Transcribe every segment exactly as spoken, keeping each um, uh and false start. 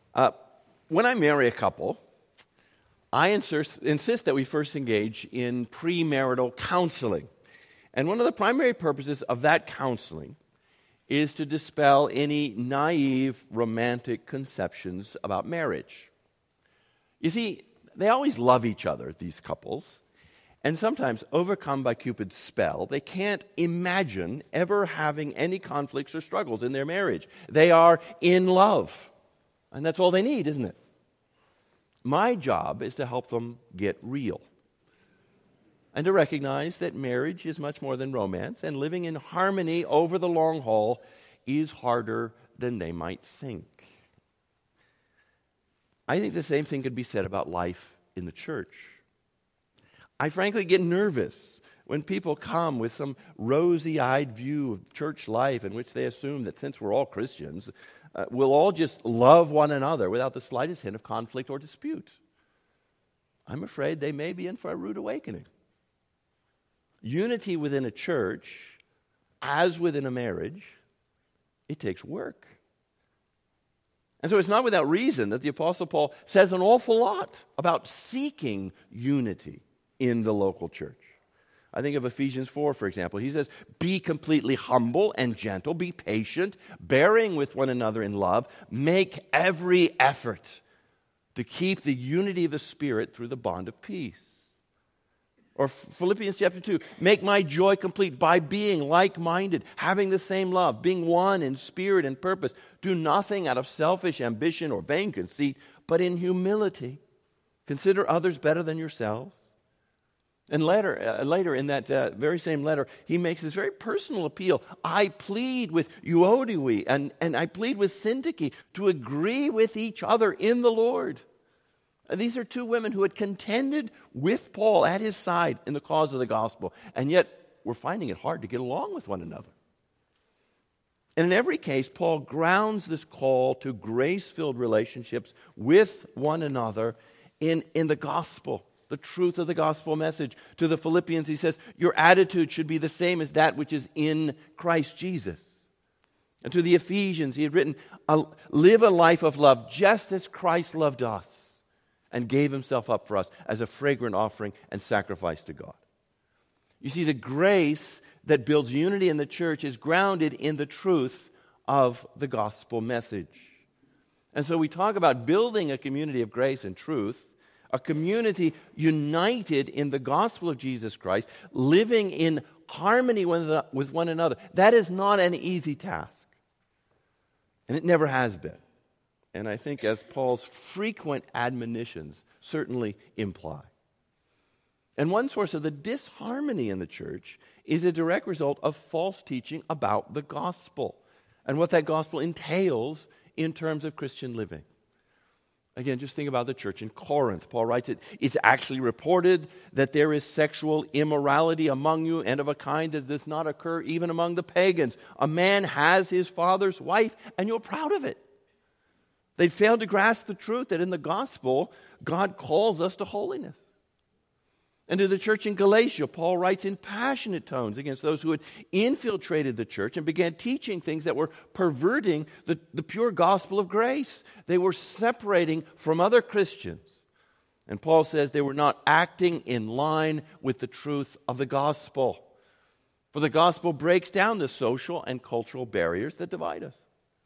Uh, when I marry a couple, I insist, insist that we first engage in premarital counseling. And one of the primary purposes of that counseling is to dispel any naive romantic conceptions about marriage. You see, they always love each other, these couples, and sometimes, overcome by Cupid's spell, they can't imagine ever having any conflicts or struggles in their marriage. They are in love, and that's all they need, isn't it? My job is to help them get real and to recognize that marriage is much more than romance, and living in harmony over the long haul is harder than they might think. I think the same thing could be said about life in the church. I frankly get nervous when people come with some rosy-eyed view of church life in which they assume that since we're all Christians, uh, we'll all just love one another without the slightest hint of conflict or dispute. I'm afraid they may be in for a rude awakening. Unity within a church, as within a marriage, it takes work. And so it's not without reason that the Apostle Paul says an awful lot about seeking unity in the local church. I think of Ephesians four, for example. He says, be completely humble and gentle, be patient, bearing with one another in love, make every effort to keep the unity of the Spirit through the bond of peace. Or Philippians chapter two, make my joy complete by being like-minded, having the same love, being one in spirit and purpose. Do nothing out of selfish ambition or vain conceit, but in humility. Consider others better than yourselves. And later, uh, later in that uh, very same letter, he makes this very personal appeal. I plead with Euodia and, and I plead with Syntyche to agree with each other in the Lord. And these are two women who had contended with Paul at his side in the cause of the gospel, and yet were finding it hard to get along with one another. And in every case, Paul grounds this call to grace-filled relationships with one another in, in the gospel. The truth of the gospel message. To the Philippians, he says, your attitude should be the same as that which is in Christ Jesus. And to the Ephesians, he had written, live a life of love just as Christ loved us and gave himself up for us as a fragrant offering and sacrifice to God. You see, the grace that builds unity in the church is grounded in the truth of the gospel message. And so we talk about building a community of grace and truth, a community united in the gospel of Jesus Christ, living in harmony with one another. That is not an easy task. And it never has been. And I think as Paul's frequent admonitions certainly imply. And one source of the disharmony in the church is a direct result of false teaching about the gospel and what that gospel entails in terms of Christian living. Again, just think about the church in Corinth. Paul writes it, it's actually reported that there is sexual immorality among you, and of a kind that does not occur even among the pagans. A man has his father's wife, and you're proud of it. They failed to grasp the truth that in the gospel, God calls us to holiness. And to the church in Galatia, Paul writes in passionate tones against those who had infiltrated the church and began teaching things that were perverting the, the pure gospel of grace. They were separating from other Christians. And Paul says they were not acting in line with the truth of the gospel. For the gospel breaks down the social and cultural barriers that divide us.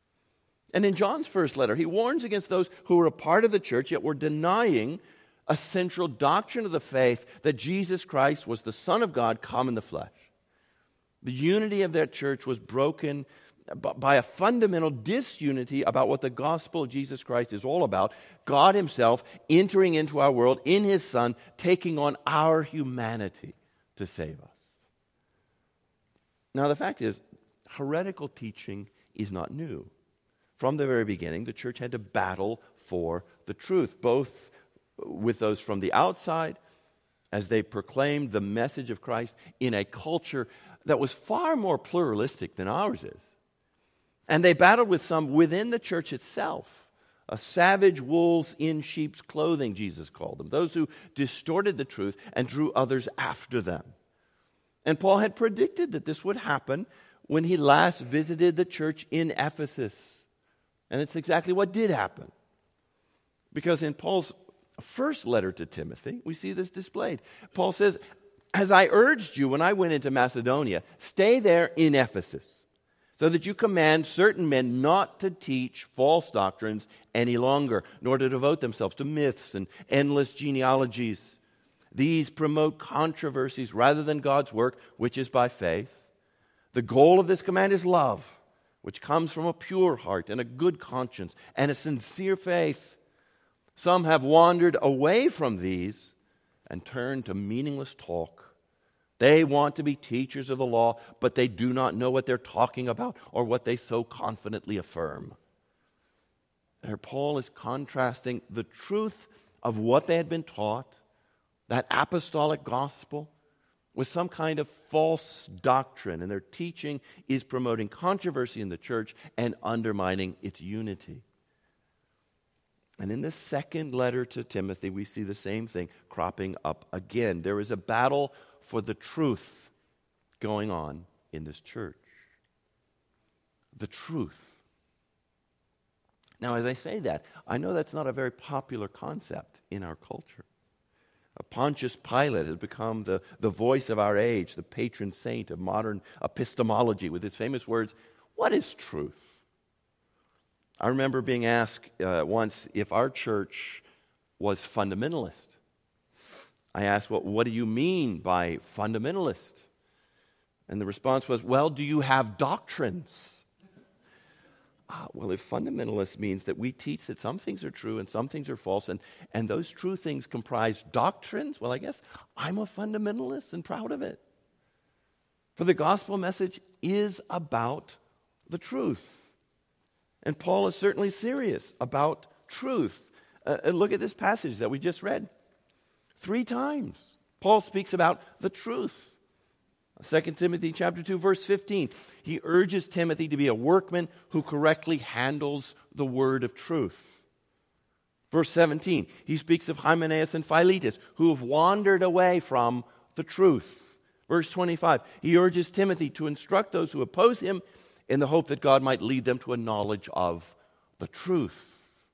And in John's first letter, he warns against those who were a part of the church yet were denying a central doctrine of the faith that Jesus Christ was the Son of God come in the flesh. The unity of that church was broken by a fundamental disunity about what the gospel of Jesus Christ is all about. God himself entering into our world in his Son, taking on our humanity to save us. Now the fact is, heretical teaching is not new. From the very beginning, the church had to battle for the truth, both with those from the outside as they proclaimed the message of Christ in a culture that was far more pluralistic than ours is. And they battled with some within the church itself, a savage wolves in sheep's clothing, Jesus called them, those who distorted the truth and drew others after them. And Paul had predicted that this would happen when he last visited the church in Ephesus. And it's exactly what did happen. Because in Paul's first letter to Timothy, we see this displayed. Paul says, as I urged you when I went into Macedonia, stay there in Ephesus, so that you command certain men not to teach false doctrines any longer, nor to devote themselves to myths and endless genealogies. These promote controversies rather than God's work, which is by faith. The goal of this command is love, which comes from a pure heart and a good conscience and a sincere faith. Some have wandered away from these and turned to meaningless talk. They want to be teachers of the law, but they do not know what they're talking about or what they so confidently affirm. There, Paul is contrasting the truth of what they had been taught, that apostolic gospel, with some kind of false doctrine, and their teaching is promoting controversy in the church and undermining its unity. And in this second letter to Timothy, we see the same thing cropping up again. There is a battle for the truth going on in this church. The truth. Now, as I say that, I know that's not a very popular concept in our culture. Pontius Pilate has become the, the voice of our age, the patron saint of modern epistemology, with his famous words, "What is truth?" I remember being asked uh, once if our church was fundamentalist. I asked, well, what do you mean by fundamentalist? And the response was, well, do you have doctrines? Ah, well, if fundamentalist means that we teach that some things are true and some things are false, and, and those true things comprise doctrines, well, I guess I'm a fundamentalist and proud of it. For the gospel message is about the truth. And Paul is certainly serious about truth. Uh, and look at this passage that we just read. Three times, Paul speaks about the truth. Second Timothy chapter two, verse fifteen. He urges Timothy to be a workman who correctly handles the word of truth. Verse seventeen, he speaks of Hymenaeus and Philetus, who have wandered away from the truth. Verse twenty-five, he urges Timothy to instruct those who oppose him in the hope that God might lead them to a knowledge of the truth.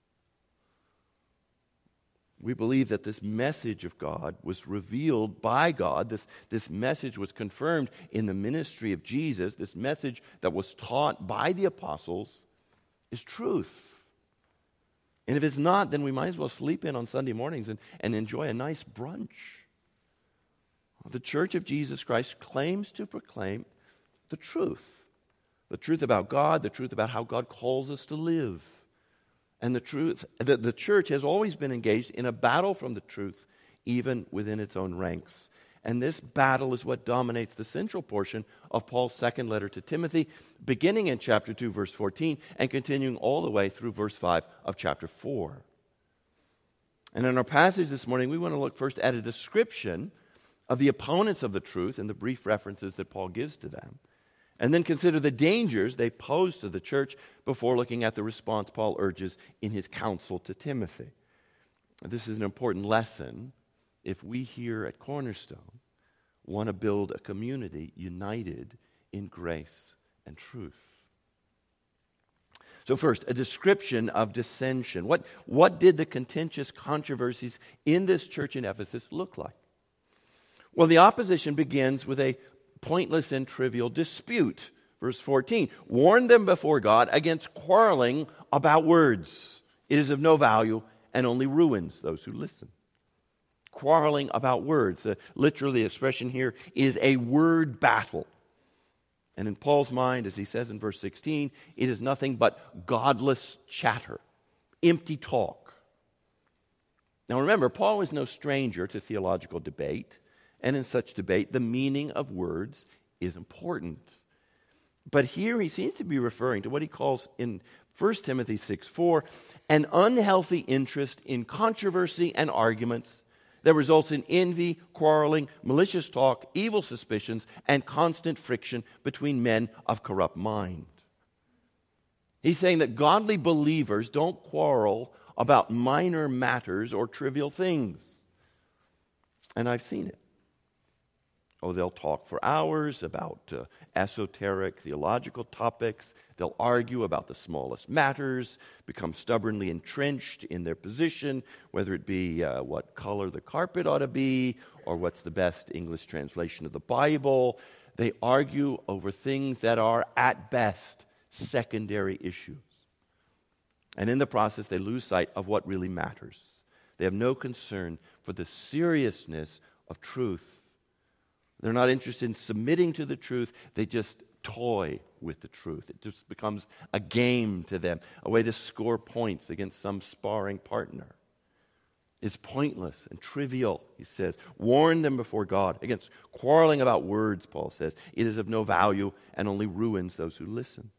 We believe that this message of God was revealed by God. This, this message was confirmed in the ministry of Jesus. This message that was taught by the apostles is truth. And if it's not, then we might as well sleep in on Sunday mornings and, and enjoy a nice brunch. The Church of Jesus Christ claims to proclaim the truth. The truth about God, the truth about how God calls us to live. And the truth, the, the church has always been engaged in a battle from the truth, even within its own ranks. And this battle is what dominates the central portion of Paul's second letter to Timothy, beginning in chapter two, verse fourteen, and continuing all the way through verse five of chapter four. And in our passage this morning, we want to look first at a description of the opponents of the truth and the brief references that Paul gives to them. And then consider the dangers they pose to the church before looking at the response Paul urges in his counsel to Timothy. This is an important lesson if we here at Cornerstone want to build a community united in grace and truth. So first, a description of dissension. What, what did the contentious controversies in this church in Ephesus look like? Well, the opposition begins with a pointless and trivial dispute. Verse fourteen, warn them before God against quarreling about words. It is of no value and only ruins those who listen. Quarreling about words. Uh, literally, the expression here is a word battle. And in Paul's mind, as he says in verse sixteen, it is nothing but godless chatter, empty talk. Now remember, Paul is no stranger to theological debate. And in such debate, the meaning of words is important. But here he seems to be referring to what he calls in First Timothy six four, an unhealthy interest in controversy and arguments that results in envy, quarreling, malicious talk, evil suspicions, and constant friction between men of corrupt mind. He's saying that godly believers don't quarrel about minor matters or trivial things. And I've seen it. Oh, they'll talk for hours about uh, esoteric theological topics. They'll argue about the smallest matters, become stubbornly entrenched in their position, whether it be uh, what color the carpet ought to be or what's the best English translation of the Bible. They argue over things that are, at best, secondary issues. And in the process, they lose sight of what really matters. They have no concern for the seriousness of truth. They're not interested in submitting to the truth. They just toy with the truth. It just becomes a game to them, a way to score points against some sparring partner. It's pointless and trivial, he says. Warn them before God against quarreling about words, Paul says. It is of no value and only ruins those who listen.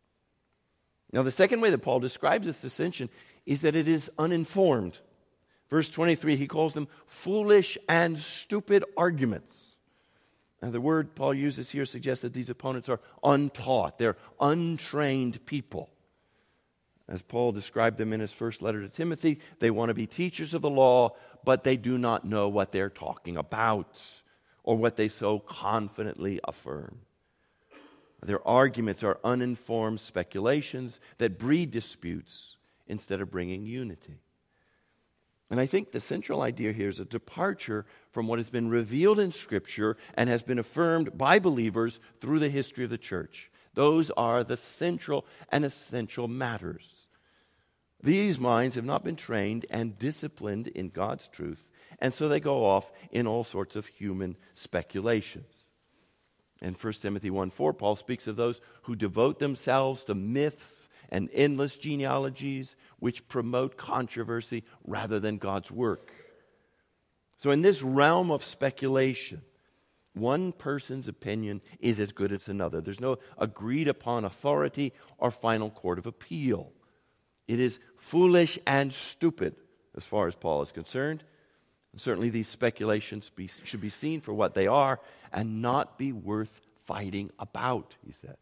Now, the second way that Paul describes this dissension is that it is uninformed. Verse twenty-three, he calls them foolish and stupid arguments. Now, the word Paul uses here suggests that these opponents are untaught. They're untrained people. As Paul described them in his first letter to Timothy, they want to be teachers of the law, but they do not know what they're talking about or what they so confidently affirm. Their arguments are uninformed speculations that breed disputes instead of bringing unity. And I think the central idea here is a departure from what has been revealed in Scripture and has been affirmed by believers through the history of the church. Those are the central and essential matters. These minds have not been trained and disciplined in God's truth, and so they go off in all sorts of human speculations. In First Timothy one four, Paul speaks of those who devote themselves to myths and endless genealogies which promote controversy rather than God's work. So in this realm of speculation, one person's opinion is as good as another. There's no agreed upon authority or final court of appeal. It is foolish and stupid as far as Paul is concerned. And certainly these speculations be, should be seen for what they are and not be worth fighting about, he says.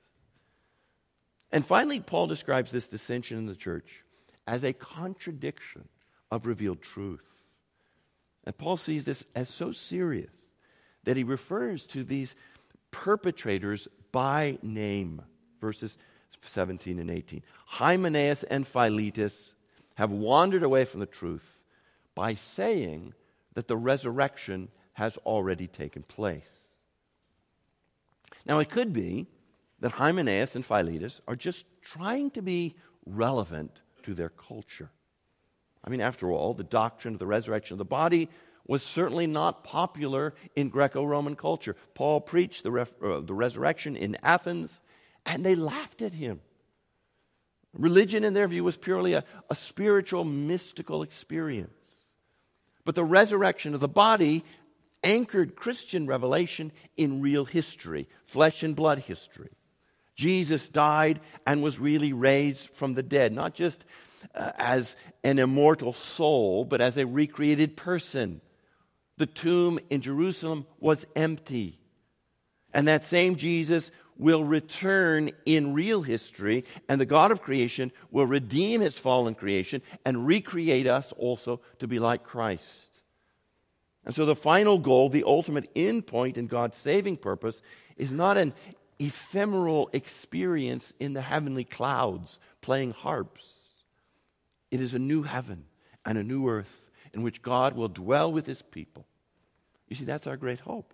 And finally, Paul describes this dissension in the church as a contradiction of revealed truth. And Paul sees this as so serious that he refers to these perpetrators by name. Verses seventeen and eighteen. Hymenaeus and Philetus have wandered away from the truth by saying that the resurrection has already taken place. Now, it could be that Hymenaeus and Philetus are just trying to be relevant to their culture. I mean, after all, the doctrine of the resurrection of the body was certainly not popular in Greco-Roman culture. Paul preached the, ref, uh, the resurrection in Athens, and they laughed at him. Religion, in their view, was purely a, a spiritual, mystical experience. But the resurrection of the body anchored Christian revelation in real history, flesh and blood history. Jesus died and was really raised from the dead, not just uh, as an immortal soul, but as a recreated person. The tomb in Jerusalem was empty. And that same Jesus will return in real history, and the God of creation will redeem his fallen creation and recreate us also to be like Christ. And so the final goal, the ultimate end point in God's saving purpose, is not an ephemeral experience in the heavenly clouds playing harps. It is a new heaven and a new earth in which God will dwell with his people. You see, that's our great hope.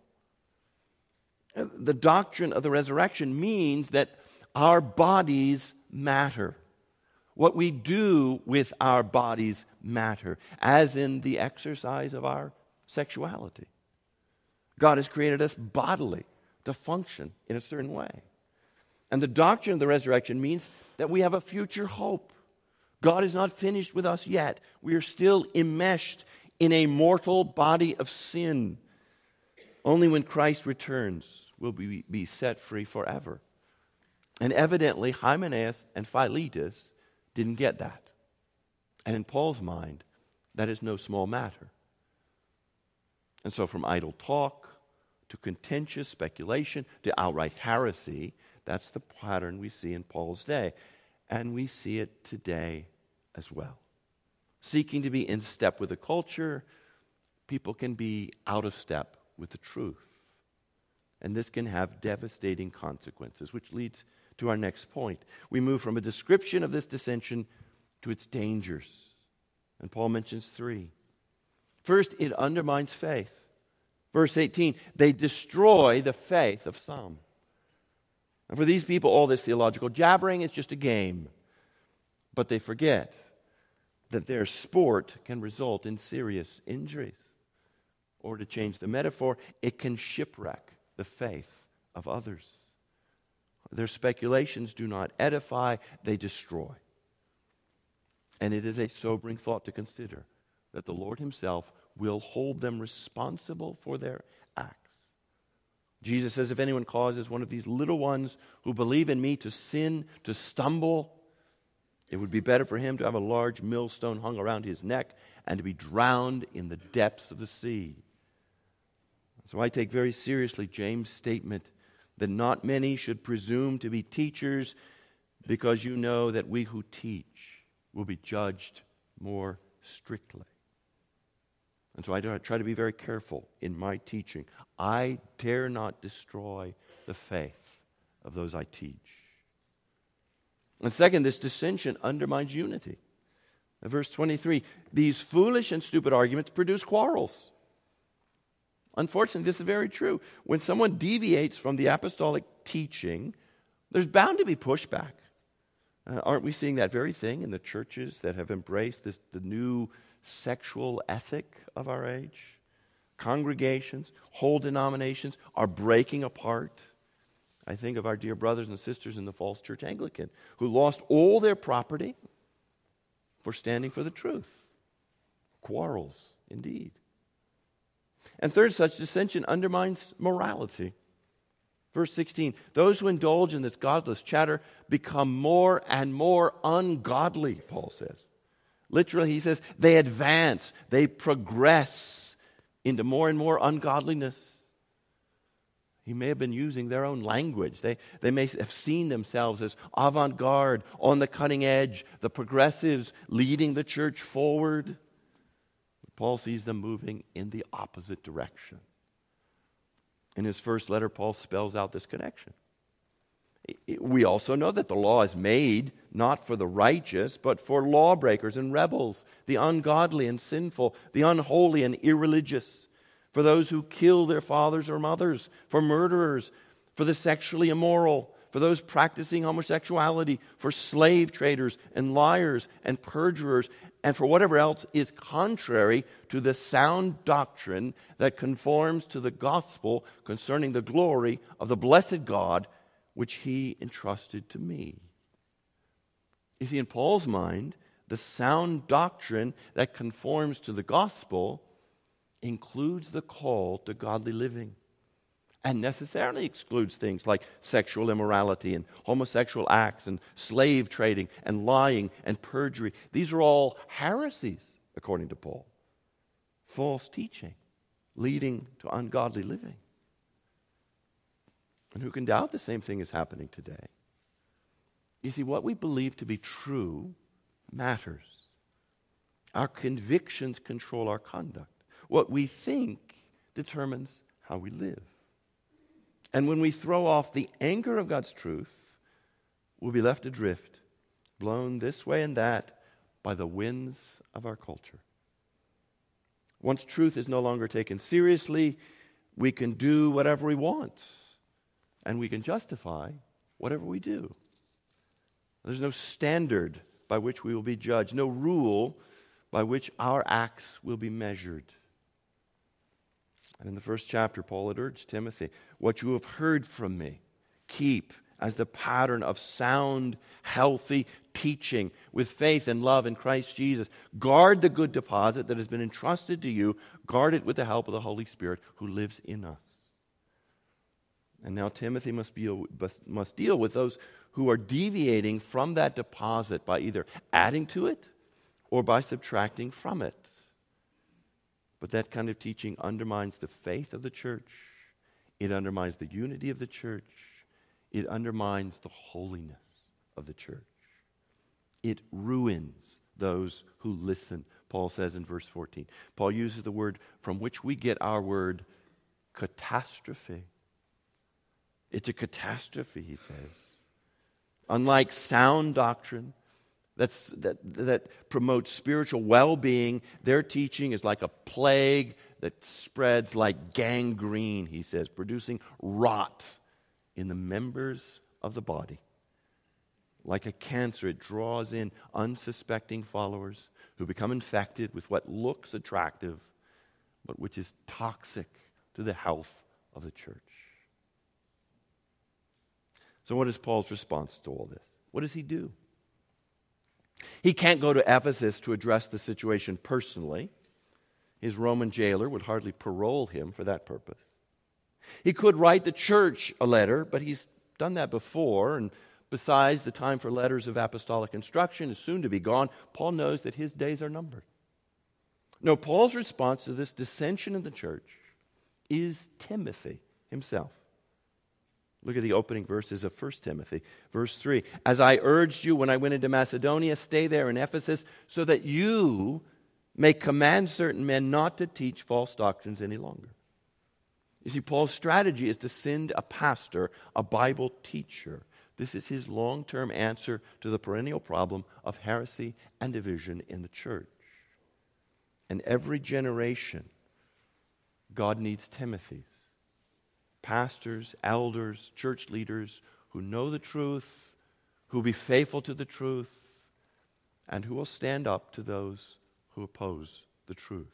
The doctrine of the resurrection means that our bodies matter. What we do with our bodies matter, as in the exercise of our sexuality. God has created us bodily to function in a certain way. And the doctrine of the resurrection means that we have a future hope. God is not finished with us yet. We are still enmeshed in a mortal body of sin. Only when Christ returns will we be set free forever. And evidently, Hymenaeus and Philetus didn't get that. And in Paul's mind, that is no small matter. And so from idle talk to contentious speculation to outright heresy, that's the pattern we see in Paul's day. And we see it today as well. Seeking to be in step with the culture, people can be out of step with the truth. And this can have devastating consequences, which leads to our next point. We move from a description of this dissension to its dangers. And Paul mentions three. First, it undermines faith. Verse eighteen, they destroy the faith of some. And for these people, all this theological jabbering is just a game. But they forget that their sport can result in serious injuries. Or to change the metaphor, it can shipwreck the faith of others. Their speculations do not edify, they destroy. And it is a sobering thought to consider that the Lord himself will hold them responsible for their acts. Jesus says, if anyone causes one of these little ones who believe in me to sin, to stumble, it would be better for him to have a large millstone hung around his neck and to be drowned in the depths of the sea. So I take very seriously James' statement that not many should presume to be teachers, because you know that we who teach will be judged more strictly. And so I try to be very careful in my teaching. I dare not destroy the faith of those I teach. And second, this dissension undermines unity. In verse twenty-three, these foolish and stupid arguments produce quarrels. Unfortunately, this is very true. When someone deviates from the apostolic teaching, there's bound to be pushback. Uh, aren't we seeing that very thing in the churches that have embraced this, the new sexual ethic of our age? Congregations, whole denominations are breaking apart. I think of our dear brothers and sisters in the false church Anglican who lost all their property for standing for the truth. Quarrels, indeed. And third, such dissension undermines morality. Verse sixteen, those who indulge in this godless chatter become more and more ungodly, Paul says. Literally, he says, they advance, they progress into more and more ungodliness. He may have been using their own language. They, they may have seen themselves as avant-garde, on the cutting edge, the progressives leading the church forward. Paul sees them moving in the opposite direction. In his first letter, Paul spells out this connection. We also know that the law is made not for the righteous, but for lawbreakers and rebels, the ungodly and sinful, the unholy and irreligious, for those who kill their fathers or mothers, for murderers, for the sexually immoral, for those practicing homosexuality, for slave traders and liars and perjurers, and for whatever else is contrary to the sound doctrine that conforms to the gospel concerning the glory of the blessed God, which he entrusted to me. You see, in Paul's mind, the sound doctrine that conforms to the gospel includes the call to godly living, and necessarily excludes things like sexual immorality and homosexual acts and slave trading and lying and perjury. These are all heresies, according to Paul. False teaching leading to ungodly living. And who can doubt the same thing is happening today? You see, what we believe to be true matters. Our convictions control our conduct. What we think determines how we live. And when we throw off the anchor of God's truth, we'll be left adrift, blown this way and that by the winds of our culture. Once truth is no longer taken seriously, we can do whatever we want, and we can justify whatever we do. There's no standard by which we will be judged, no rule by which our acts will be measured. And in the first chapter, Paul had urged Timothy, what you have heard from me, keep as the pattern of sound, healthy teaching with faith and love in Christ Jesus. Guard the good deposit that has been entrusted to you. Guard it with the help of the Holy Spirit who lives in us. And now Timothy must, be, must deal with those who are deviating from that deposit by either adding to it or by subtracting from it. But that kind of teaching undermines the faith of the church. It undermines the unity of the church. It undermines the holiness of the church. It ruins those who listen, Paul says in verse fourteen. Paul uses the word from which we get our word catastrophe. It's a catastrophe, he says. Unlike sound doctrine that's, that, that promotes spiritual well-being, their teaching is like a plague that spreads like gangrene, he says, producing rot in the members of the body. Like a cancer, it draws in unsuspecting followers who become infected with what looks attractive, but which is toxic to the health of the church. So what is Paul's response to all this? What does he do? He can't go to Ephesus to address the situation personally. His Roman jailer would hardly parole him for that purpose. He could write the church a letter, but he's done that before, and besides, the time for letters of apostolic instruction is soon to be gone. Paul knows that his days are numbered. No, Paul's response to this dissension in the church is Timothy himself. Look at the opening verses of First Timothy. Verse three, as I urged you when I went into Macedonia, stay there in Ephesus, so that you may command certain men not to teach false doctrines any longer. You see, Paul's strategy is to send a pastor, a Bible teacher. This is his long-term answer to the perennial problem of heresy and division in the church. And every generation, God needs Timothys. Pastors, elders, church leaders who know the truth, who will be faithful to the truth, and who will stand up to those who oppose the truth.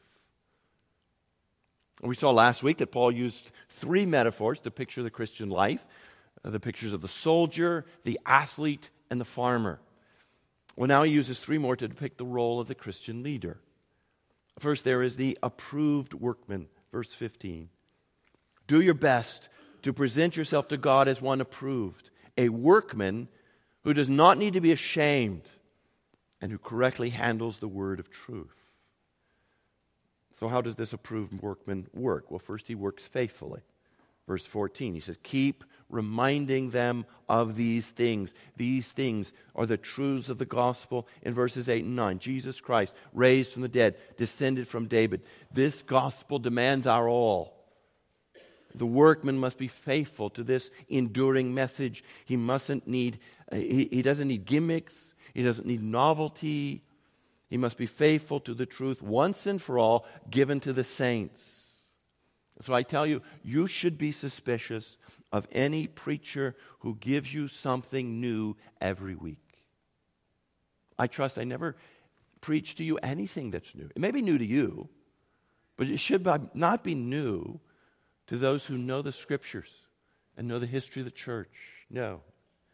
We saw last week that Paul used three metaphors to picture the Christian life. The pictures of the soldier, the athlete, and the farmer. Well, now he uses three more to depict the role of the Christian leader. First, there is the approved workman, verse fifteen. Do your best to present yourself to God as one approved, a workman who does not need to be ashamed and who correctly handles the word of truth. So how does this approved workman work? Well, first he works faithfully. Verse fourteen, he says, keep reminding them of these things. These things are the truths of the gospel in verses eight and nine. Jesus Christ, raised from the dead, descended from David. This gospel demands our all. The workman must be faithful to this enduring message. He mustn't need, he, he doesn't need gimmicks. He doesn't need novelty. He must be faithful to the truth once and for all given to the saints. So I tell you, you should be suspicious of any preacher who gives you something new every week. I trust I never preach to you anything that's new. It may be new to you, but it should not be new to those who know the Scriptures and know the history of the church. No.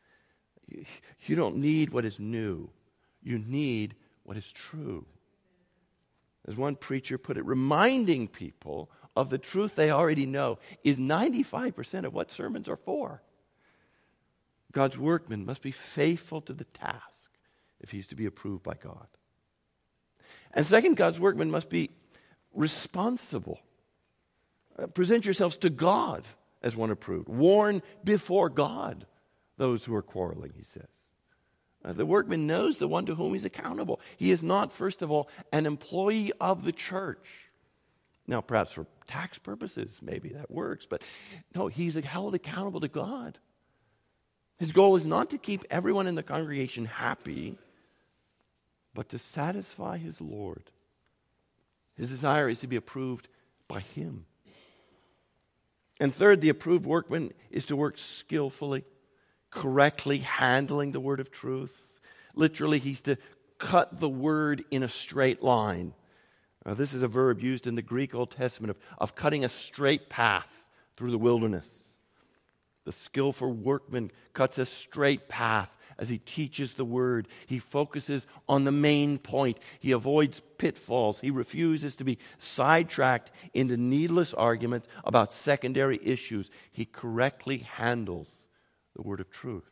You don't need what is new. You need what is true. As one preacher put it, reminding people of the truth they already know is ninety-five percent of what sermons are for. God's workman must be faithful to the task if he's to be approved by God. And second, God's workman must be responsible. Uh, present yourselves to God as one approved. Warn before God those who are quarreling, he says. Uh, the workman knows the one to whom he's accountable. He is not, first of all, an employee of the church. Now, perhaps for tax purposes, maybe that works, but no, he's held accountable to God. His goal is not to keep everyone in the congregation happy, but to satisfy his Lord. His desire is to be approved by him. And third, the approved workman is to work skillfully, correctly handling the word of truth. Literally, he's to cut the word in a straight line. Now, this is a verb used in the Greek Old Testament of, of cutting a straight path through the wilderness. The skillful workman cuts a straight path as he teaches the word. He focuses on the main point. He avoids pitfalls. He refuses to be sidetracked into needless arguments about secondary issues. He correctly handles the word of truth.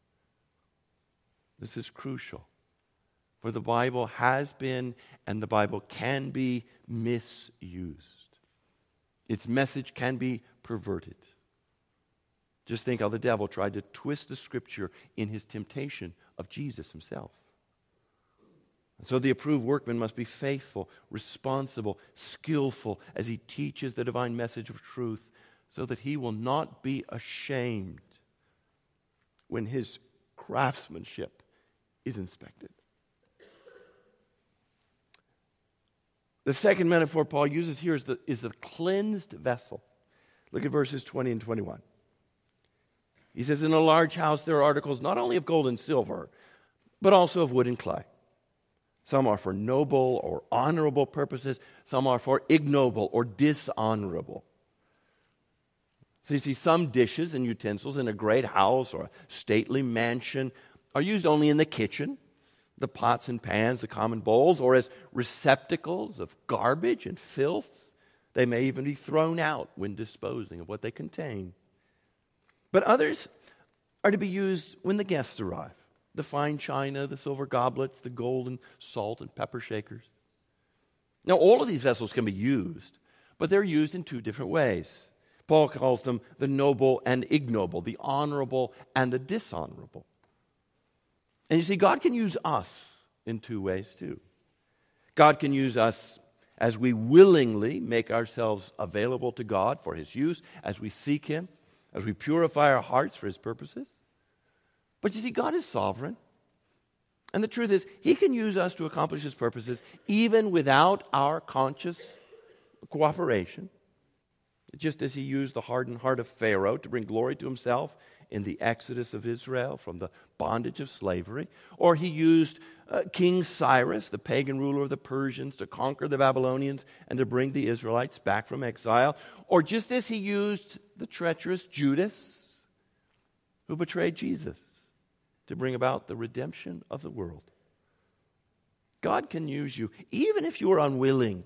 This is crucial. For the Bible has been and the Bible can be misused. Its message can be perverted. Just think how the devil tried to twist the Scripture in his temptation of Jesus himself. And so the approved workman must be faithful, responsible, skillful as he teaches the divine message of truth so that he will not be ashamed when his craftsmanship is inspected. The second metaphor Paul uses here is the, is the cleansed vessel. Look at verses twenty and twenty-one. He says, in a large house there are articles not only of gold and silver, but also of wood and clay. Some are for noble or honorable purposes. Some are for ignoble or dishonorable. So you see, some dishes and utensils in a great house or a stately mansion are used only in the kitchen, the pots and pans, the common bowls, or as receptacles of garbage and filth. They may even be thrown out when disposing of what they contain. But others are to be used when the guests arrive. The fine china, the silver goblets, the golden salt and pepper shakers. Now, all of these vessels can be used, but they're used in two different ways. Paul calls them the noble and ignoble, the honorable and the dishonorable. And you see, God can use us in two ways too. God can use us as we willingly make ourselves available to God for His use, as we seek Him, as we purify our hearts for His purposes. But you see, God is sovereign. And the truth is, He can use us to accomplish His purposes even without our conscious cooperation. Just as He used the hardened heart of Pharaoh to bring glory to Himself in the exodus of Israel from the bondage of slavery, or He used uh, King Cyrus, the pagan ruler of the Persians, to conquer the Babylonians and to bring the Israelites back from exile, or just as He used the treacherous Judas, who betrayed Jesus, to bring about the redemption of the world. God can use you even if you are unwilling,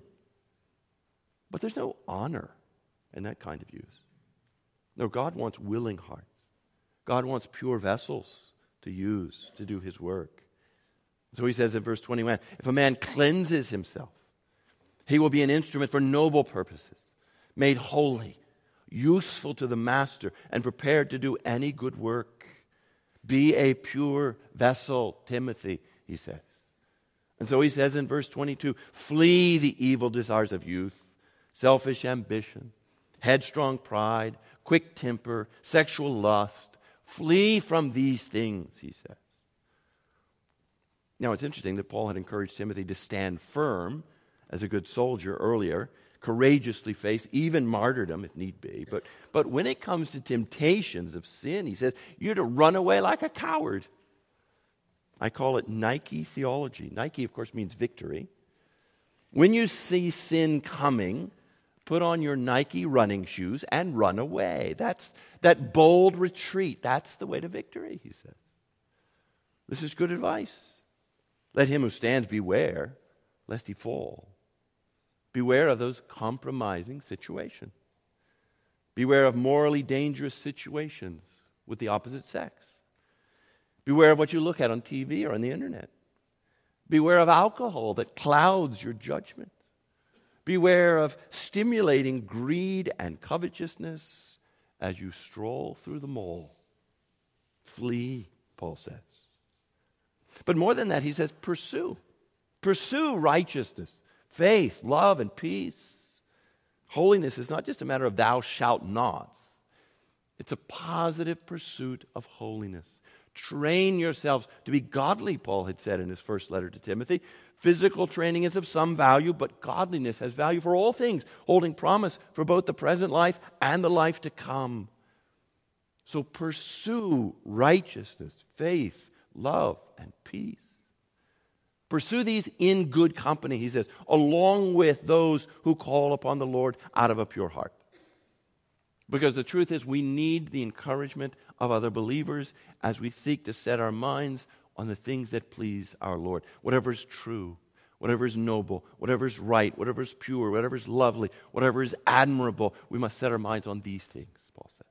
but there's no honor in that kind of use. No, God wants willing hearts. God wants pure vessels to use to do His work. So He says in verse twenty-one, if a man cleanses himself, he will be an instrument for noble purposes, made holy, useful to the master, and prepared to do any good work. Be a pure vessel, Timothy, he says. And so he says in verse twenty-two, flee the evil desires of youth, selfish ambition, headstrong pride, quick temper, sexual lust. Flee from these things, he says. Now, it's interesting that Paul had encouraged Timothy to stand firm as a good soldier earlier, courageously face even martyrdom if need be. But, but when it comes to temptations of sin, he says, you're to run away like a coward. I call it Nike theology. Nike, of course, means victory. When you see sin coming, put on your Nike running shoes and run away. That's that bold retreat. That's the way to victory, he says. This is good advice. Let him who stands beware, lest he fall. Beware of those compromising situations. Beware of morally dangerous situations with the opposite sex. Beware of what you look at on T V or on the internet. Beware of alcohol that clouds your judgment. Beware of stimulating greed and covetousness as you stroll through the mall. Flee, Paul says. But more than that, he says, pursue. Pursue righteousness, faith, love, and peace. Holiness is not just a matter of thou shalt nots. It's a positive pursuit of holiness. Train yourselves to be godly, Paul had said in his first letter to Timothy. Physical training is of some value, but godliness has value for all things, holding promise for both the present life and the life to come. So pursue righteousness, faith, love, and peace. Pursue these in good company, he says, along with those who call upon the Lord out of a pure heart. Because the truth is, we need the encouragement of other believers as we seek to set our minds on the things that please our Lord. Whatever is true, whatever is noble, whatever is right, whatever is pure, whatever is lovely, whatever is admirable, we must set our minds on these things, Paul says.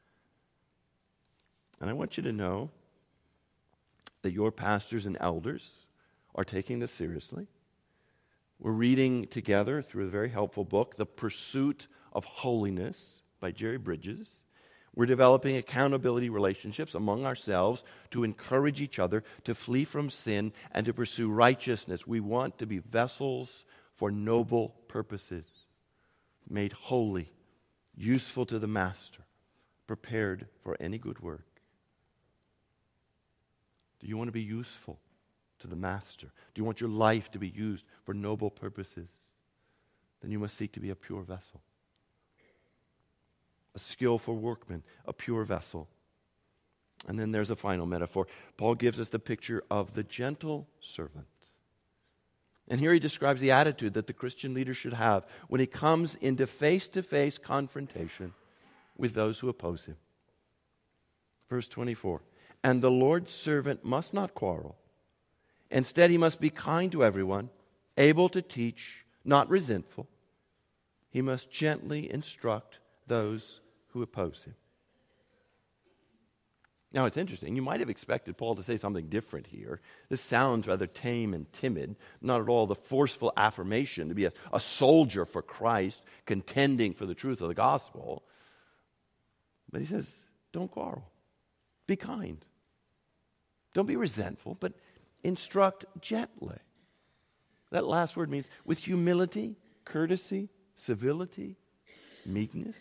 And I want you to know that your pastors and elders are taking this seriously. We're reading together through a very helpful book, The Pursuit of Holiness by Jerry Bridges. We're developing accountability relationships among ourselves to encourage each other to flee from sin and to pursue righteousness. We want to be vessels for noble purposes, made holy, useful to the master, prepared for any good work. Do you want to be useful to the master? Do you want your life to be used for noble purposes? Then you must seek to be a pure vessel. A skillful workman, a pure vessel. And then there's a final metaphor. Paul gives us the picture of the gentle servant. And here he describes the attitude that the Christian leader should have when he comes into face-to-face confrontation with those who oppose him. Verse twenty-four, and the Lord's servant must not quarrel. Instead, he must be kind to everyone, able to teach, not resentful. He must gently instruct those who oppose him. Now, it's interesting. You might have expected Paul to say something different here. This sounds rather tame and timid, not at all the forceful affirmation to be a, a soldier for Christ, contending for the truth of the gospel. But he says, don't quarrel. Be kind. Don't be resentful, but instruct gently. That last word means with humility, courtesy, civility, meekness.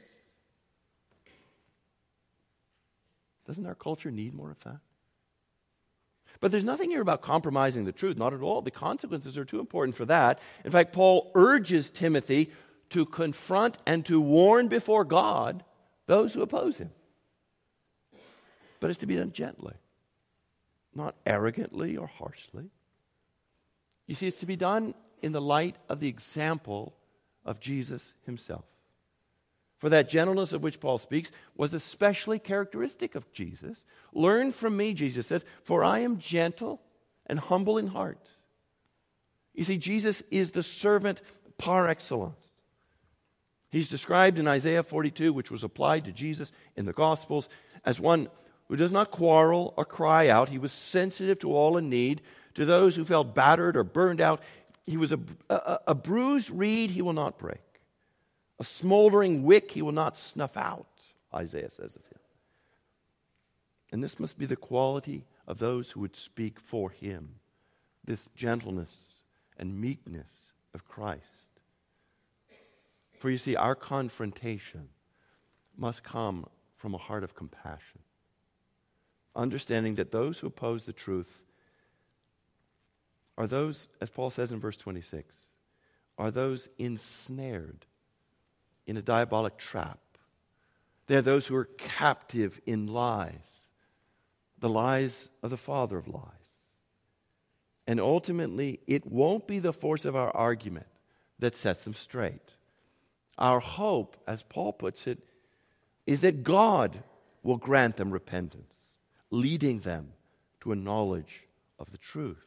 Doesn't our culture need more of that? But there's nothing here about compromising the truth, not at all. The consequences are too important for that. In fact, Paul urges Timothy to confront and to warn before God those who oppose him. But it's to be done gently, not arrogantly or harshly. You see, it's to be done in the light of the example of Jesus himself. For that gentleness of which Paul speaks was especially characteristic of Jesus. Learn from me, Jesus says, for I am gentle and humble in heart. You see, Jesus is the servant par excellence. He's described in Isaiah forty-two, which was applied to Jesus in the Gospels, as one who does not quarrel or cry out. He was sensitive to all in need, to those who felt battered or burned out. He was a, a, a bruised reed he will not break. A smoldering wick he will not snuff out, Isaiah says of him. And this must be the quality of those who would speak for him, this gentleness and meekness of Christ. For you see, our confrontation must come from a heart of compassion, understanding that those who oppose the truth are those, as Paul says in verse twenty-six, are those ensnared in a diabolic trap. They are those who are captive in lies, the lies of the father of lies. And ultimately, it won't be the force of our argument that sets them straight. Our hope, as Paul puts it, is that God will grant them repentance, leading them to a knowledge of the truth.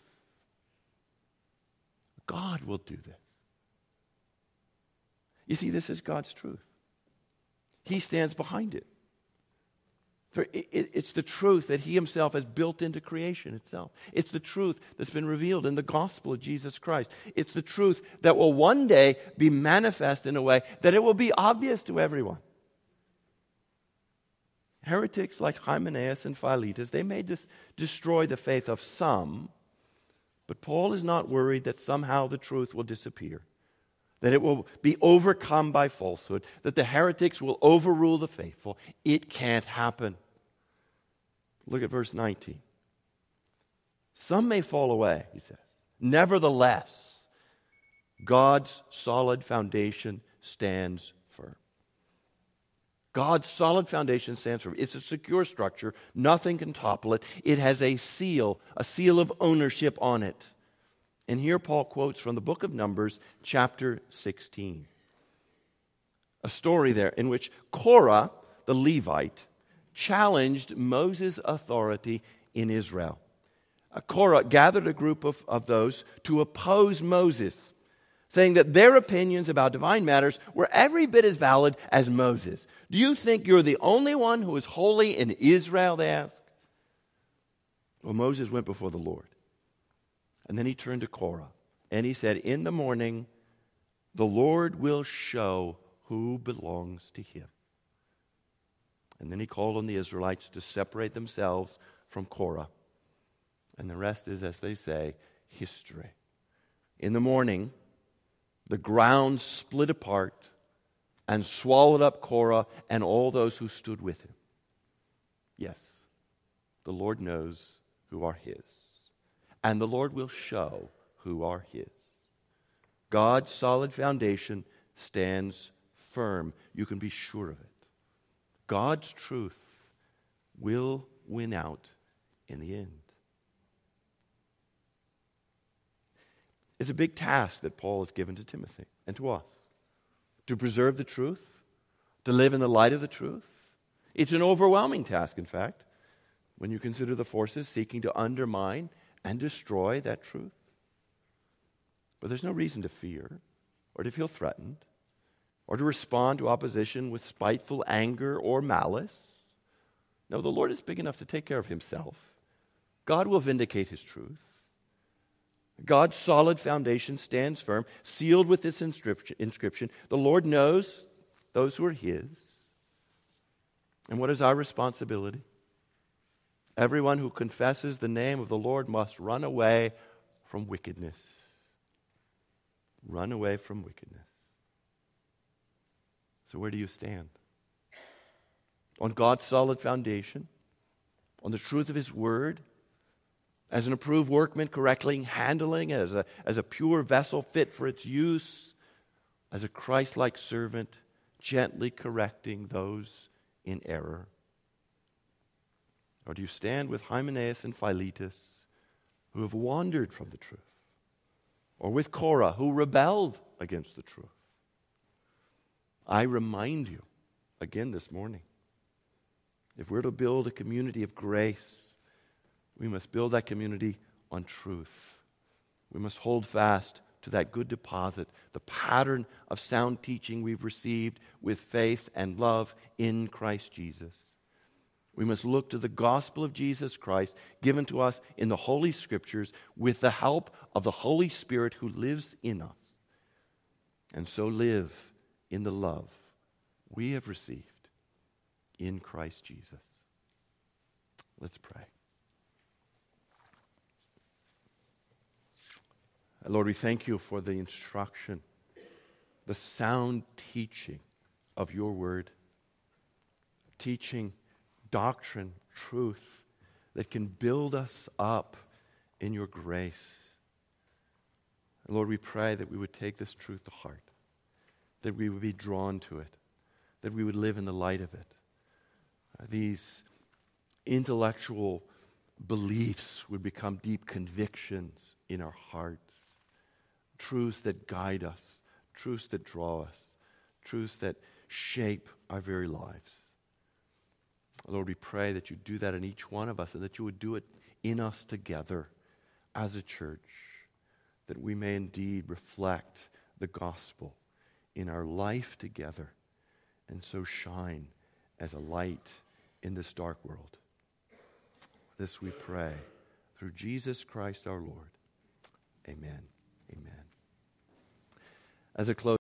God will do this. You see, this is God's truth. He stands behind it. For it, it, it's the truth that he himself has built into creation itself. It's the truth that's been revealed in the gospel of Jesus Christ. It's the truth that will one day be manifest in a way that it will be obvious to everyone. Heretics like Hymenaeus and Philetus, they may dis- destroy the faith of some, but Paul is not worried that somehow the truth will disappear, that it will be overcome by falsehood, that the heretics will overrule the faithful. It can't happen. Look at verse nineteen. Some may fall away, he says. Nevertheless, God's solid foundation stands firm. God's solid foundation stands firm. It's a secure structure. Nothing can topple it. It has a seal, a seal of ownership on it. And here Paul quotes from the book of Numbers, chapter sixteen. A story there in which Korah, the Levite, challenged Moses' authority in Israel. Uh, Korah gathered a group of, of those to oppose Moses, saying that their opinions about divine matters were every bit as valid as Moses. Do you think you're the only one who is holy in Israel, they asked? Well, Moses went before the Lord. And then he turned to Korah and he said, in the morning, the Lord will show who belongs to him. And then he called on the Israelites to separate themselves from Korah. And the rest is, as they say, history. In the morning, the ground split apart and swallowed up Korah and all those who stood with him. Yes, the Lord knows who are his, and the Lord will show who are his. God's solid foundation stands firm. You can be sure of it. God's truth will win out in the end. It's a big task that Paul has given to Timothy and to us. To preserve the truth, to live in the light of the truth. It's an overwhelming task, in fact, when you consider the forces seeking to undermine and destroy that truth. But there's no reason to fear or to feel threatened or to respond to opposition with spiteful anger or malice. No, the Lord is big enough to take care of himself. God will vindicate his truth. God's solid foundation stands firm, sealed with this inscription. The Lord knows those who are his. And what is our responsibility? Everyone who confesses the name of the Lord must run away from wickedness. Run away from wickedness. So where do you stand? On God's solid foundation? On the truth of his word? As an approved workman, correctly handling, as a, as a pure vessel fit for its use, as a Christ-like servant, gently correcting those in error? Or do you stand with Hymenaeus and Philetus, who have wandered from the truth? Or with Korah, who rebelled against the truth? I remind you again this morning, if we're to build a community of grace, we must build that community on truth. We must hold fast to that good deposit, the pattern of sound teaching we've received with faith and love in Christ Jesus. We must look to the gospel of Jesus Christ given to us in the Holy Scriptures with the help of the Holy Spirit who lives in us. And so live in the love we have received in Christ Jesus. Let's pray. Lord, we thank you for the instruction, the sound teaching of your word, teaching doctrine, truth that can build us up in your grace. And Lord, we pray that we would take this truth to heart, that we would be drawn to it, that we would live in the light of it. Uh, these intellectual beliefs would become deep convictions in our hearts. Truths that guide us, truths that draw us, truths that shape our very lives. Lord, we pray that you do that in each one of us and that you would do it in us together as a church, that we may indeed reflect the gospel in our life together and so shine as a light in this dark world. This we pray through Jesus Christ our Lord. Amen. Amen. As a close